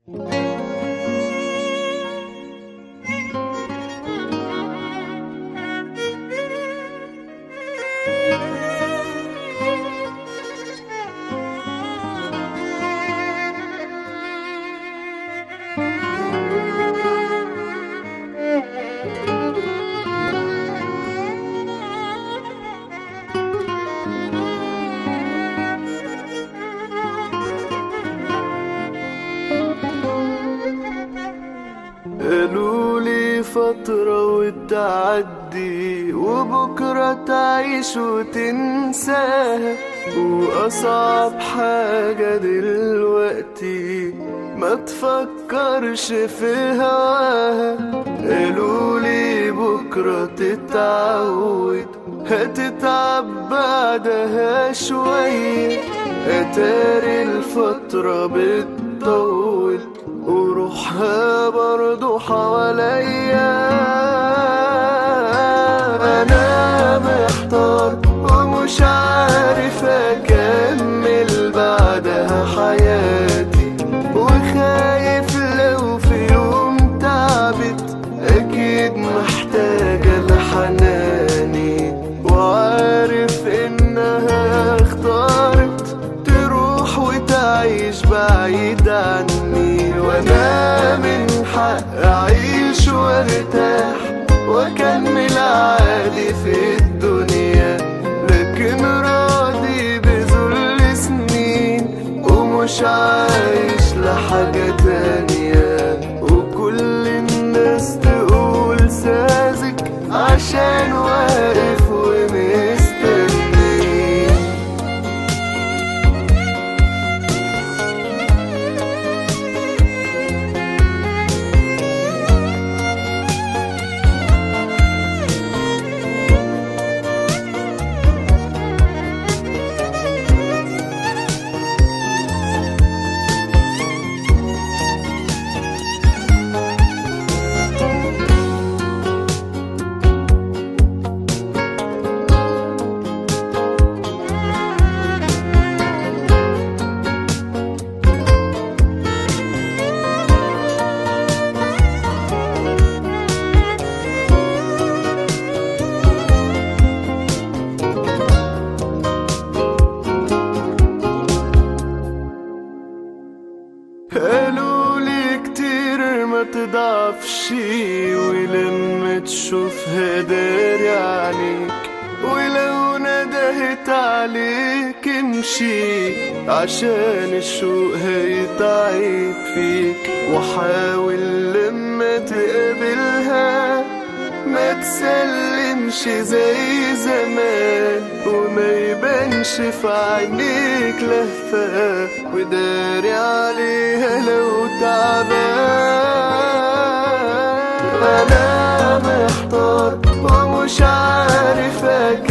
قالولي فترة وتعدي وبكرة تعيش وتنساها، وأصعب حاجة دلوقتي ما تفكرش في هواها. قالولي بكرة تتعود هتتعب بعدها شوية، أتاري الفترة بتطول وروحها برضو حواليا. أنا محتار ومش عارف أكمل بعدها حياتي، وخايف لو في يوم تعبت أكيد محتاجة لحناني، وعارف إنها اختارت تروح وتعيش بعيد عني. وانا من حق اعيش وارتاح واكمل عادي في الدنيا، لكن راضي بذل سنين ومش عايش لحاجة تانية. وكل الناس تقول ساذج عشان واقف ومستني. قالولي كتير ما تضعفش، ولما تشوفها داري عليك، ولو ندهت عليك امشي عشان الشوق هيتعب فيك. وحاول لما تقابلها ما تسلمش زي زمان، وما يبانش في عينيك لهفة، وداري عليها لو تعبان. أنا محتار ومش عارف